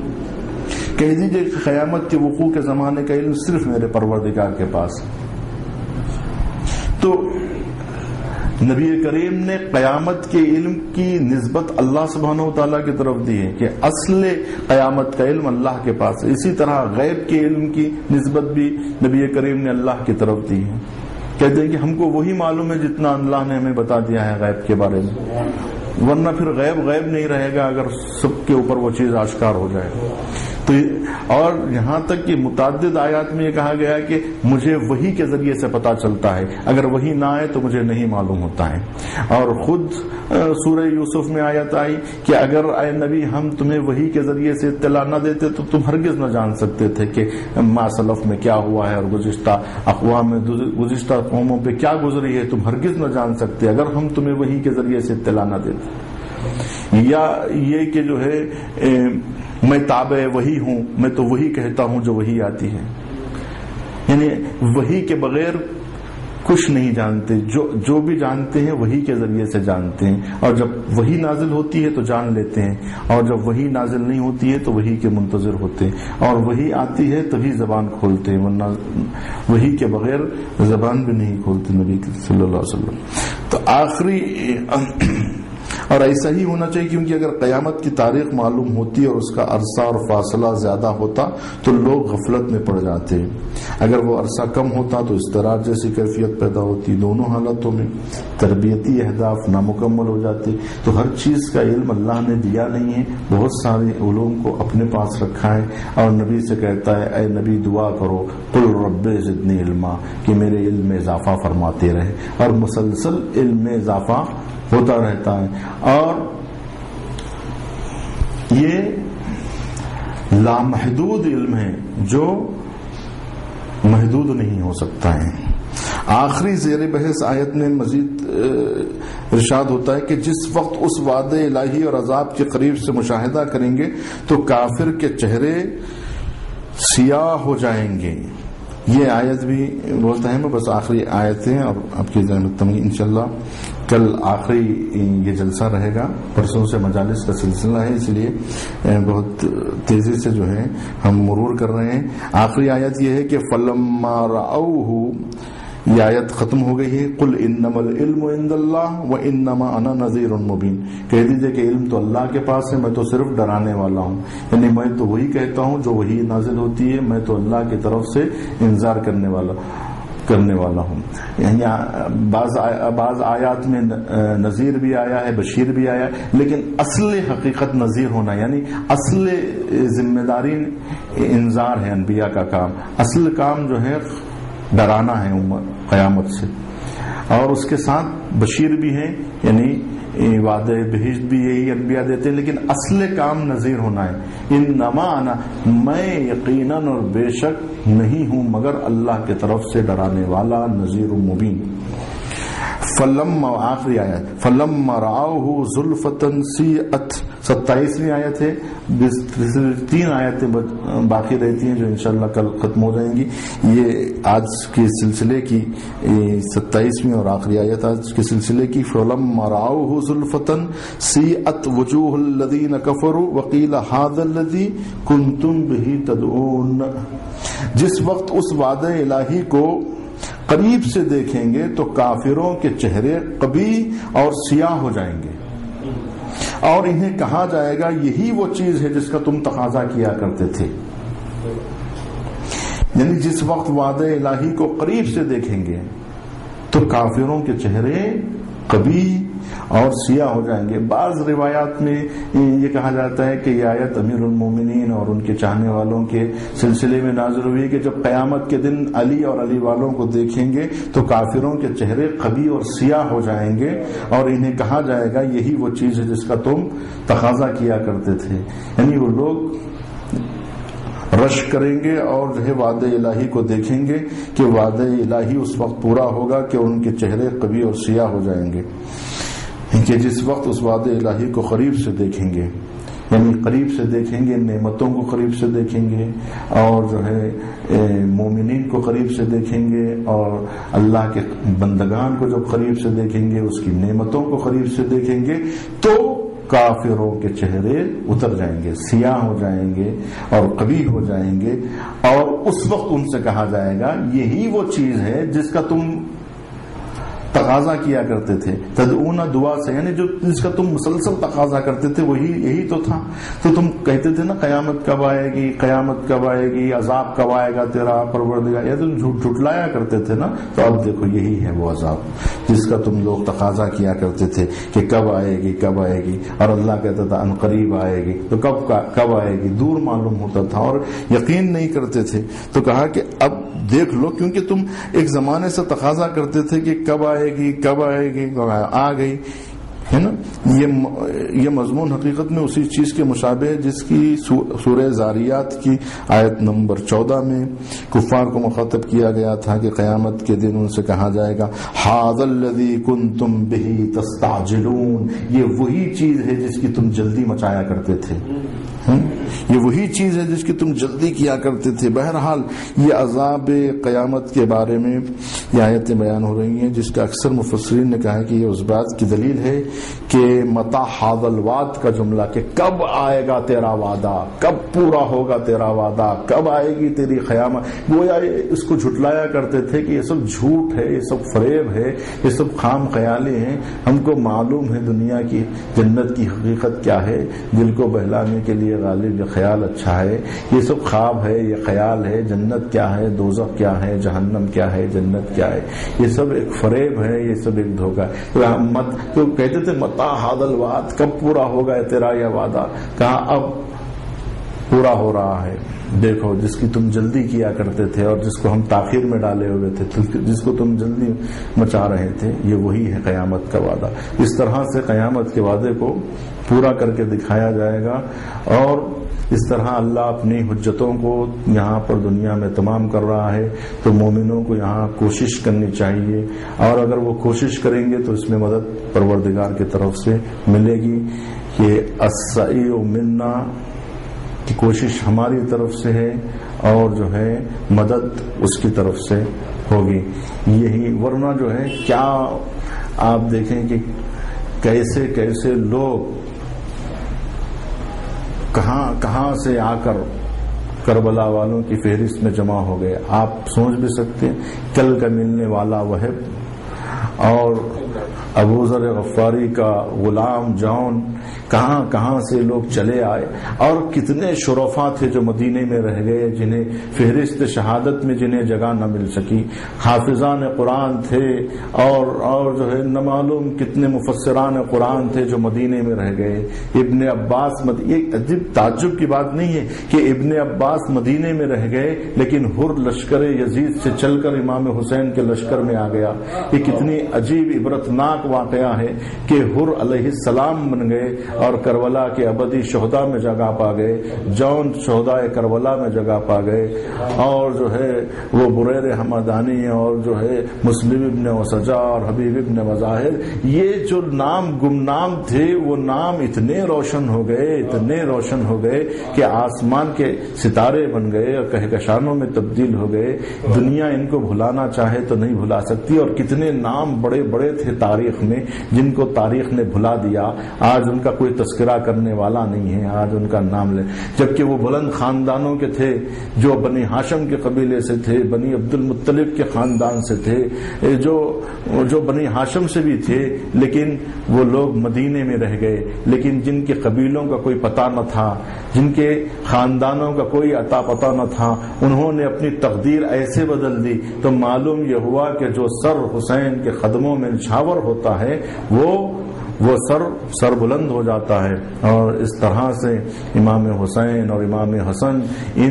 Speaker 1: کہہ دیجئے کہ قیامت کے وقوع کے زمانے کا علم صرف میرے پروردگار کے پاس ہے۔ تو نبی کریم نے قیامت کے علم کی نسبت اللہ سبحانہ و تعالیٰ کی طرف دی ہے کہ اصل قیامت کا علم اللہ کے پاس ہے۔ اسی طرح غیب کے علم کی نسبت بھی نبی کریم نے اللہ کی طرف دی ہے، کہتے ہیں کہ ہم کو وہی معلوم ہے جتنا اللہ نے ہمیں بتا دیا ہے غیب کے بارے میں، ورنہ پھر غیب نہیں رہے گا اگر سب کے اوپر وہ چیز آشکار ہو جائے۔ تو اور یہاں تک کہ متعدد آیات میں یہ کہا گیا ہے کہ مجھے وحی کے ذریعے سے پتا چلتا ہے، اگر وحی نہ آئے تو مجھے نہیں معلوم ہوتا ہے۔ اور خود سورہ یوسف میں آیت آئی کہ اگر اے نبی ہم تمہیں وحی کے ذریعے سے اطلاع نہ دیتے تو تم ہرگز نہ جان سکتے تھے کہ ما سلف میں کیا ہوا ہے اور گزشتہ اقوام میں گزشتہ قوموں پہ کیا گزری ہے، تم ہرگز نہ جان سکتے اگر ہم تمہیں وحی کے ذریعے سے اطلاع نہ دیتے۔ یا یہ کہ جو ہے میں تابع وحی ہوں، میں تو وہی کہتا ہوں جو وحی آتی ہے، یعنی وحی کے بغیر کچھ نہیں جانتے، جو بھی جانتے ہیں وحی کے ذریعے سے جانتے ہیں، اور جب وحی نازل ہوتی ہے تو جان لیتے ہیں، اور جب وحی نازل نہیں ہوتی ہے تو وحی کے منتظر ہوتے ہیں، اور وحی آتی ہے تبھی زبان کھولتے ہیں، ورنہ وحی کے بغیر زبان بھی نہیں کھولتے نبی صلی اللہ علیہ وسلم۔ تو آخری اور ایسا ہی ہونا چاہیے، کیونکہ اگر قیامت کی تاریخ معلوم ہوتی اور اس کا عرصہ اور فاصلہ زیادہ ہوتا تو لوگ غفلت میں پڑ جاتے، اگر وہ عرصہ کم ہوتا تو اضطراب جیسی کیفیت پیدا ہوتی، دونوں حالتوں میں تربیتی اہداف نامکمل ہو جاتے۔ تو ہر چیز کا علم اللہ نے دیا نہیں ہے، بہت سارے علوم کو اپنے پاس رکھا ہے، اور نبی سے کہتا ہے اے نبی دعا کرو قل رب زدنی علما، کہ میرے علم میں اضافہ فرماتے رہے، اور مسلسل علم میں اضافہ ہوتا رہتا ہے، اور یہ لامحدود علم ہے جو محدود نہیں ہو سکتا ہے۔ آخری زیر بحث آیت میں مزید ارشاد ہوتا ہے کہ جس وقت اس وعدے الہی اور عذاب کے قریب سے مشاہدہ کریں گے تو کافر کے چہرے سیاہ ہو جائیں گے۔ یہ آیت بھی بولتا ہے، میں بس آخری آیتیں اور آپ کی زحمت تمہیں انشاءاللہ کل آخری یہ جلسہ رہے گا، پرسوں سے مجالس کا سلسلہ ہے، اس لیے بہت تیزی سے جو ہے ہم مرور کر رہے ہیں۔ آخری آیت یہ ہے کہ فلما رأوه، یہ آیت ختم ہو گئی ہے، قل انما العلم عند اللہ وانما انا نذیر مبین، کہہ دیجئے کہ علم تو اللہ کے پاس ہے، میں تو صرف ڈرانے والا ہوں، یعنی میں تو وہی کہتا ہوں جو وہی نازل ہوتی ہے، میں تو اللہ کی طرف سے انذار کرنے والا ہوں۔ یعنی بعض آیات میں نذیر بھی آیا ہے، بشیر بھی آیا ہے، لیکن اصل حقیقت نذیر ہونا، یعنی اصل ذمہ داری انذار ہے، انبیاء کا کام، اصل کام جو ہے ڈرانا ہے قیامت سے، اور اس کے ساتھ بشیر بھی ہے، یعنی وعدہ بہشت بھی یہی انبیاء دیتے ہیں، لیکن اصل کام نذیر ہونا ہے۔ انما انا، میں یقیناً اور بے شک نہیں ہوں مگر اللہ کی طرف سے ڈرانے والا، نذیر مبین۔ فلما، آخری آیت، فلما رأوه زلفة سیئت، 27ویں آیت ہے، 3 آیتیں باقی رہتی ہیں جو انشاءاللہ کل ختم ہو جائیں گی۔ یہ آج کے سلسلے کی 27ویں اور آخری آیت آج کے سلسلے کی، فلما رأوه زلفة سیئت وجوه الذین کفروا وقیل هذا الذی کنتم به تدعون، جس وقت اس وعدہ الہی کو قریب سے دیکھیں گے تو کافروں کے چہرے قبیح اور سیاہ ہو جائیں گے، اور انہیں کہا جائے گا یہی وہ چیز ہے جس کا تم تقاضا کیا کرتے تھے۔ یعنی جس وقت وعدہ الہی کو قریب سے دیکھیں گے تو کافروں کے چہرے قبیح اور سیاہ ہو جائیں گے۔ بعض روایات میں یہ کہا جاتا ہے کہ یہ آیت امیر المومنین اور ان کے چاہنے والوں کے سلسلے میں نازل ہوئی کہ جب قیامت کے دن علی اور علی والوں کو دیکھیں گے تو کافروں کے چہرے قبیح اور سیاہ ہو جائیں گے، اور انہیں کہا جائے گا یہی وہ چیز ہے جس کا تم تقاضا کیا کرتے تھے۔ یعنی وہ لوگ رش کریں گے اور جو ہے وعدہ الہی کو دیکھیں گے کہ وعدہ الہی اس وقت پورا ہوگا کہ ان کے چہرے قوی اور سیاہ ہو جائیں گے، کہ جس وقت اس وعدہ الہی کو قریب سے دیکھیں گے، یعنی قریب سے دیکھیں گے، نعمتوں کو قریب سے دیکھیں گے، اور جو ہے مومنین کو قریب سے دیکھیں گے، اور اللہ کے بندگان کو جب قریب سے دیکھیں گے، اس کی نعمتوں کو قریب سے دیکھیں گے، تو کافروں کے چہرے اتر جائیں گے، سیاہ ہو جائیں گے اور قوی ہو جائیں گے، اور اس وقت ان سے کہا جائے گا یہی وہ چیز ہے جس کا تم تقاضا کیا کرتے تھے، تدعون دعا سے، یعنی جو جس کا تم مسلسل تقاضا کرتے تھے وہی یہی تو تھا۔ تو تم کہتے تھے نا قیامت کب آئے گی، قیامت کب آئے گی، عذاب کب آئے گا تیرا پروردگار، یہ تم جھٹلایا کرتے تھے نا، تو اب دیکھو یہی ہے وہ عذاب جس کا تم لوگ تقاضا کیا کرتے تھے کہ کب آئے گی کب آئے گی، اور اللہ کہتا تھا ان قریب آئے گی، تو کب آئے گی دور معلوم ہوتا تھا اور یقین نہیں کرتے تھے۔ تو کہا کہ اب دیکھ لو، کیونکہ تم ایک زمانے سے تقاضا کرتے تھے کہ کب آئے گی کب آئے گی، آ گئی ہے نا۔ یہ مضمون حقیقت میں اسی چیز کے مشابہ ہے جس کی سورہ زاریات کی آیت نمبر 14 میں کفار کو مخاطب کیا گیا تھا کہ قیامت کے دن ان سے کہا جائے گا ھذا الذی کنتم بہ تستعجلون، یہ وہی چیز ہے جس کی تم جلدی مچایا کرتے تھے، یہ وہی چیز ہے جس کی تم جلدی کیا کرتے تھے۔ بہرحال یہ عذاب قیامت کے بارے میں یہ آیتیں بیان ہو رہی ہیں، جس کا اکثر مفسرین نے کہا کہ یہ اس بات کی دلیل ہے کہ متی ھذا الوعد کا جملہ کہ کب آئے گا تیرا وعدہ، کب پورا ہوگا تیرا وعدہ، کب آئے گی تیری قیامت، گویا اس کو جھٹلایا کرتے تھے کہ یہ سب جھوٹ ہے، یہ سب فریب ہے، یہ سب خام خیالی ہیں، ہم کو معلوم ہے دنیا کی جنت کی حقیقت کیا ہے، دل کو بہلانے کے لیے غالب یہ خیال اچھا ہے، یہ سب خواب ہے، یہ خیال ہے، جنت کیا ہے، دوزخ کیا ہے، جہنم کیا ہے، جنت کیا ہے، یہ سب ایک فریب ہے، یہ سب ایک دھوکہ ہے۔ تو کہتے تھے متی ھذا الوعد، کب پورا ہوگا تیرا یہ وعدہ، کہا اب پورا ہو رہا ہے، دیکھو جس کی تم جلدی کیا کرتے تھے اور جس کو ہم تاخیر میں ڈالے ہوئے تھے، جس کو تم جلدی مچا رہے تھے، یہ وہی ہے قیامت کا وعدہ۔ اس طرح سے قیامت کے وعدے کو پورا کر کے دکھایا جائے گا، اور اس طرح اللہ اپنی حجتوں کو یہاں پر دنیا میں تمام کر رہا ہے، تو مومنوں کو یہاں کوشش کرنی چاہیے، اور اگر وہ کوشش کریں گے تو اس میں مدد پروردگار کی طرف سے ملے گی۔ یہ السعی منا کی کوشش ہماری طرف سے ہے، اور جو ہے مدد اس کی طرف سے ہوگی، یہی ورنہ جو ہے کیا آپ دیکھیں کہ کیسے کیسے لوگ کہاں سے آ کر کربلا والوں کی فہرست میں جمع ہو گئے۔ آپ سوچ بھی سکتے ہیں، کل کا ملنے والا وہب اور ابو ذر غفاری کا غلام جون، کہاں سے لوگ چلے آئے، اور کتنے شرفاء تھے جو مدینے میں رہ گئے، جنہیں فہرست شہادت میں جنہیں جگہ نہ مل سکی، حافظان قرآن تھے، اور جو ہے نہ معلوم کتنے مفسران قرآن تھے جو مدینے میں رہ گئے۔ ابن عباس یہ عجیب تعجب کی بات نہیں ہے کہ ابن عباس مدینے میں رہ گئے لیکن ہر لشکر یزید سے چل کر امام حسین کے لشکر میں آ گیا۔ یہ کتنی عجیب عبرتناک واقعہ ہے کہ ہر علیہ السلام بن گئے اور کربلا کے ابدی شہداء میں جگہ پا گئے، جون شہداء کربلا میں جگہ پا گئے، اور جو ہے وہ بریر حمدانی اور جو ہے مسلم ابن وسجا اور حبیب ابن مظاہر، یہ جو نام گمنام تھے وہ نام اتنے روشن ہو گئے کہ آسمان کے ستارے بن گئے اور کہکشانوں میں تبدیل ہو گئے۔ دنیا ان کو بھلانا چاہے تو نہیں بھلا سکتی، اور کتنے نام بڑے بڑے تھے تاریخ میں جن کو تاریخ نے بھلا دیا، آج ان کا کوئی تذکرہ کرنے والا نہیں ہے، آج ان کا نام لے، جبکہ وہ بلند خاندانوں کے تھے، جو بنی ہاشم کے قبیلے سے تھے، بنی عبد المطلب کے خاندان سے تھے، جو بنی ہاشم سے بھی تھے، لیکن وہ لوگ مدینے میں رہ گئے، لیکن جن کے قبیلوں کا کوئی پتہ نہ تھا، جن کے خاندانوں کا کوئی عطا پتہ نہ تھا، انہوں نے اپنی تقدیر ایسے بدل دی تو معلوم یہ ہوا کہ جو سر حسین کے قدموں میں نچھاور ہوتا ہے وہ وہ سر بلند ہو جاتا ہے. اور اس طرح سے امام حسین اور امام حسن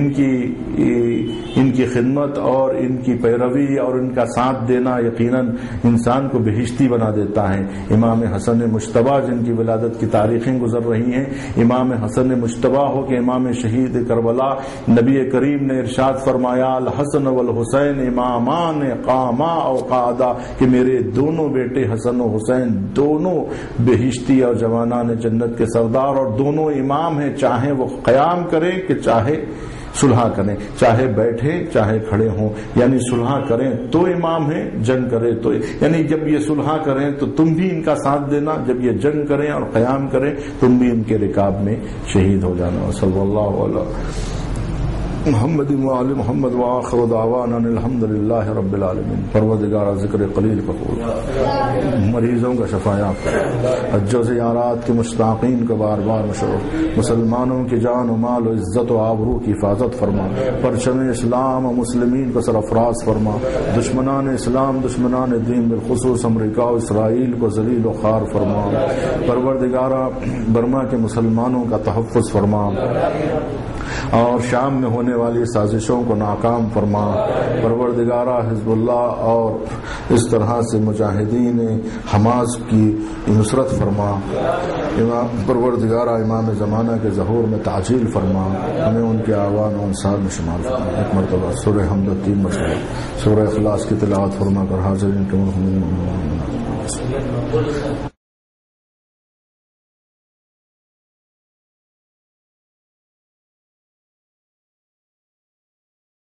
Speaker 1: ان کی خدمت اور ان کی پیروی اور ان کا ساتھ دینا یقیناً انسان کو بہشتی بنا دیتا ہے. امام حسن مجتبیٰ جن کی ولادت کی تاریخیں گزر رہی ہیں، امام حسن مجتبیٰ ہو کہ امام شہید کربلا، نبی کریم نے ارشاد فرمایا الحسن والحسین امامان قاما او قعدا، کہ میرے دونوں بیٹے حسن و حسین دونوں بہشتی اور جوانان جنت کے سردار، اور دونوں امام ہیں، چاہے وہ قیام کریں کہ چاہے صلح کریں، چاہے بیٹھے چاہے کھڑے ہوں. یعنی صلح کریں تو امام ہیں، جنگ کریں تو، یعنی جب یہ صلح کریں تو تم بھی ان کا ساتھ دینا، جب یہ جنگ کریں اور قیام کریں تم بھی ان کے رکاب میں شہید ہو جانا. صلی اللہ علیہ محمد وآل محمد وآخر دعوانا الحمدللہ رب العالمین. پروردگارا ذکر قلیل قبول، مریضوں کا شفا یاب، حج و زیارات کے مشتاقین کو بار بار مشرف، مسلمانوں کی جان و مال و عزت و آبرو کی حفاظت فرما، پرچم اسلام و مسلمین کو سرفراز فرما، دشمنان اسلام دشمنان دین بالخصوص امریکہ و اسرائیل کو ذلیل و خوار فرما. پروردگارا برما کے مسلمانوں کا تحفظ فرما اور شام میں ہونے والی سازشوں کو ناکام فرما. پروردگارہ حزب اللہ اور اس طرح سے مجاہدین حماس کی نصرت فرما. پروردگارہ امام زمانہ کے ظہور میں تعجیل فرما، ہمیں ان کے اعوان و انصار میں شمار فرما. ایک مرتبہ سورہ حمد 3 مرتبہ سورہ اخلاص کی تلاوت فرما کر حاضرین کے